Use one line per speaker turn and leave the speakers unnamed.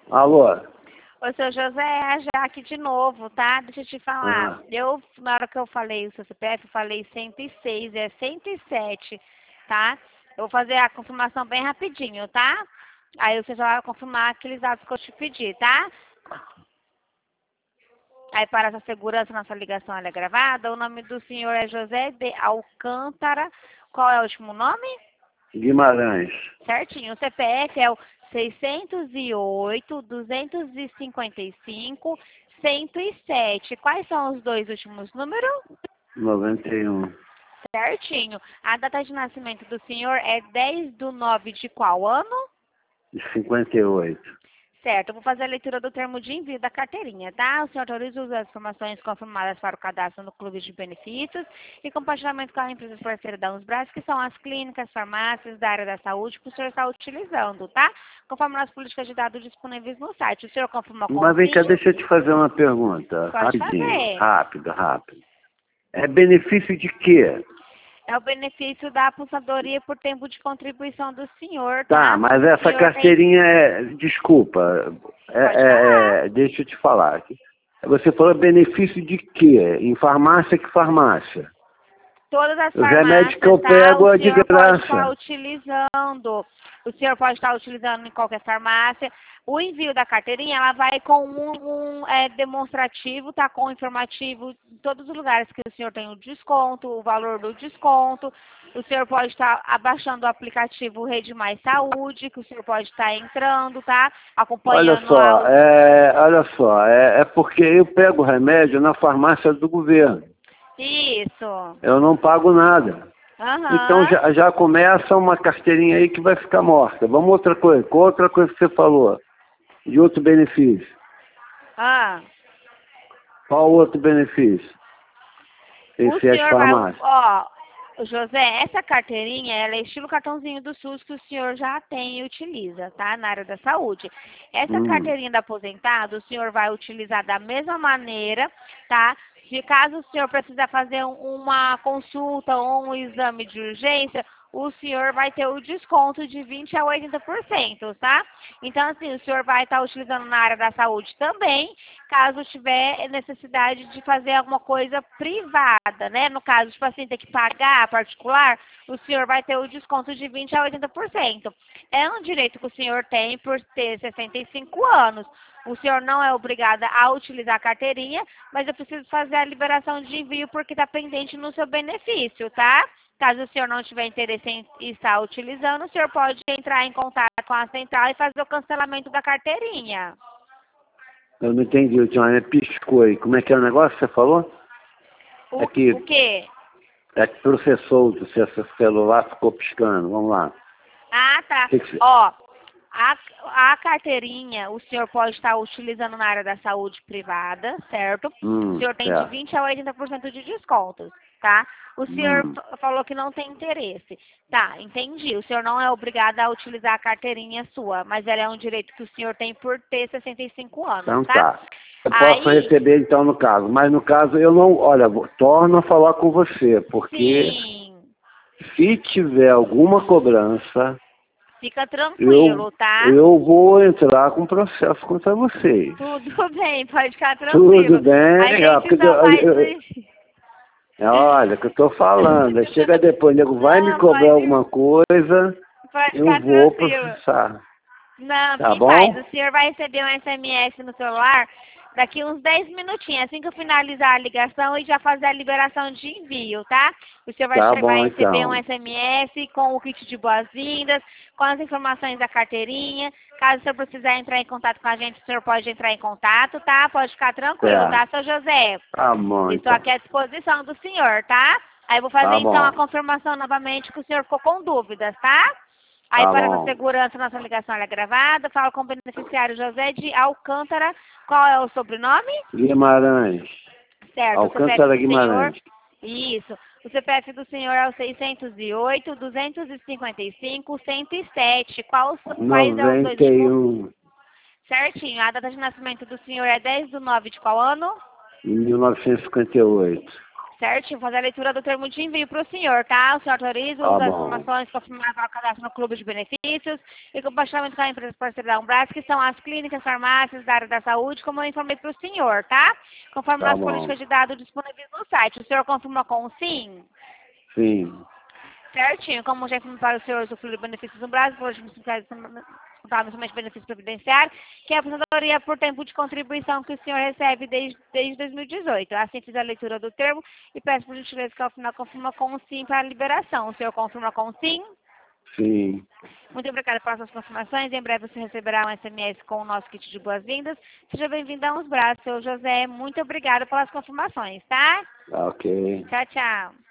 Alô?
Ô, seu José, é a Jaque de novo, tá? Deixa eu te falar. Na hora que eu falei o seu CPF, eu falei 106, é 107, tá? Eu vou fazer a confirmação bem rapidinho, tá? Aí você já vai confirmar aqueles dados que eu te pedi, tá? Aí, para essa segurança, nossa ligação ela é gravada. O nome do senhor é José de Alcântara. Qual é o último nome?
Guimarães.
Certinho. O CPF é o 608-255-107. Quais são os dois últimos números?
91.
Certinho. A data de nascimento do senhor é 10/9 de qual ano?
De 58.
Certo, eu vou fazer a leitura do termo de envio da carteirinha, tá? O senhor autoriza as informações confirmadas para o cadastro no Clube de Benefícios e compartilhamento com a empresa parceira da Unsbras, que são as clínicas, farmácias da área da saúde que o senhor está utilizando, tá? Conforme as políticas de dados disponíveis no site. O senhor confirma com
Mas vem cá,
o
deixa eu te fazer uma pergunta.
Pode
Rapidinho.
fazer.
Rápido. É benefício de quê?
É o benefício da aposentadoria por tempo de contribuição do senhor, tá?
Tá, mas essa
Senhor
carteirinha é... Desculpa.
Pode falar.
Deixa eu te falar aqui. Você falou benefício de quê? Em farmácia, que farmácia?
Todas as
Os remédios
farmácias,
que eu
tá?
pego
O
é de
senhor pode estar
graça.
utilizando. O senhor pode estar utilizando em qualquer farmácia. O envio da carteirinha, ela vai com um demonstrativo, tá? Com informativo em todos os lugares que o senhor tem o desconto, o valor do desconto. O senhor pode estar abaixando o aplicativo Rede Mais Saúde, que o senhor pode estar entrando, tá?
Olha
Acompanhando
só, é porque eu pego remédio na farmácia do governo.
Isso.
Eu não pago nada. Então
Aham.
já começa uma carteirinha aí que vai ficar morta. Vamos outra coisa. Qual outra coisa que você falou? De outro benefício.
Ah.
Qual outro benefício?
O
Esse é as
senhor vai,
farmácias.
ó, José, essa carteirinha, ela é estilo cartãozinho do SUS que o senhor já tem e utiliza, tá? Na área da saúde. Essa carteirinha do aposentado, o senhor vai utilizar da mesma maneira, tá? Se caso o senhor precisar fazer uma consulta ou um exame de urgência, o senhor vai ter o desconto de 20% a 80%, tá? Então, assim, o senhor vai estar utilizando na área da saúde também, caso tiver necessidade de fazer alguma coisa privada, né? No caso, tipo assim, ter que pagar particular, o senhor vai ter o desconto de 20% a 80%. É um direito que o senhor tem por ter 65 anos. O senhor não é obrigado a utilizar a carteirinha, mas eu preciso fazer a liberação de envio porque está pendente no seu benefício, tá? Caso o senhor não tiver interesse em estar utilizando, o senhor pode entrar em contato com a central e fazer o cancelamento da carteirinha.
Eu não entendi, o Johnny piscou aí. Como é que é o negócio que você falou?
O quê?
É que processou o seu celular, ficou piscando. Vamos lá.
Ah, tá.
Que você...
Ó, a carteirinha o senhor pode estar utilizando na área da saúde privada, certo? O senhor tem de
Certo.
20% a 80% de descontos, tá? O senhor falou que não tem interesse. Tá, entendi. O senhor não é obrigado a utilizar a carteirinha sua, mas ela é um direito que o senhor tem por ter 65 anos,
Então
tá?
tá. Eu posso
Aí,
receber então no caso, mas no caso eu não, olha, torno a falar com você, porque
sim,
se tiver alguma cobrança,
fica tranquilo, tá?
eu vou entrar com processo contra vocês.
Tudo bem, pode ficar
Tudo
tranquilo. A
bem,
gente
porque
só faz
olha, o que eu tô falando, aí chega depois, o nego vai me
Não,
cobrar alguma coisa,
pode
eu
ficar
vou
tranquilo.
processar,
Não,
tá
fique em paz.
bom?
O senhor vai receber um SMS no celular daqui uns 10 minutinhos, assim que eu finalizar a ligação e já fazer a liberação de envio, tá? O senhor
Tá
vai
bom
receber um
então.
SMS com o kit de boas-vindas, com as informações da carteirinha. Caso o senhor precisar entrar em contato com a gente, o senhor pode entrar em contato, tá? Pode ficar tranquilo, tá,
Certo.
seu José?
Tá bom
Estou
então.
aqui à disposição do senhor, tá? Aí eu vou fazer
Tá
então a
bom.
confirmação novamente que o senhor ficou com dúvidas, tá? Aí,
Tá
para essa
bom.
segurança, nossa ligação é gravada. Fala com o beneficiário José de Alcântara. Qual é o sobrenome?
Guimarães.
Certo, o CPF
Alcântara
do senhor.
Guimarães.
Isso. O CPF do senhor é o 608-255-107. Quais é os dois últimos?
91.
Certinho. A data de nascimento do senhor é 10/9 de qual ano?
1958.
Certinho, fazer a leitura do termo de envio para o senhor, tá? O senhor autoriza
Tá
as
bom.
informações confirmadas para o cadastro no clube de benefícios e compartilhamento com a empresa parceira da Umbras, que são as clínicas, farmácias da área da saúde, como eu informei para o senhor, tá? Conforme
Tá
as
bom.
políticas de dados disponíveis no site. O senhor confirma com o sim?
Sim.
Certinho, como já informei para o senhor usufruir de benefícios no Brasil, hoje me somente benefício previdenciário, que é a aposentadoria por tempo de contribuição que o senhor recebe desde 2018. Assim fiz a leitura do termo e peço por gentileza que ao final confirma com o sim para a liberação. O senhor confirma com o sim?
Sim.
Muito obrigada pelas suas confirmações. Em breve você receberá um SMS com o nosso kit de boas-vindas. Seja bem-vindo a Uns Braços, seu José. Muito obrigada pelas confirmações, tá?
Ok.
Tchau, tchau.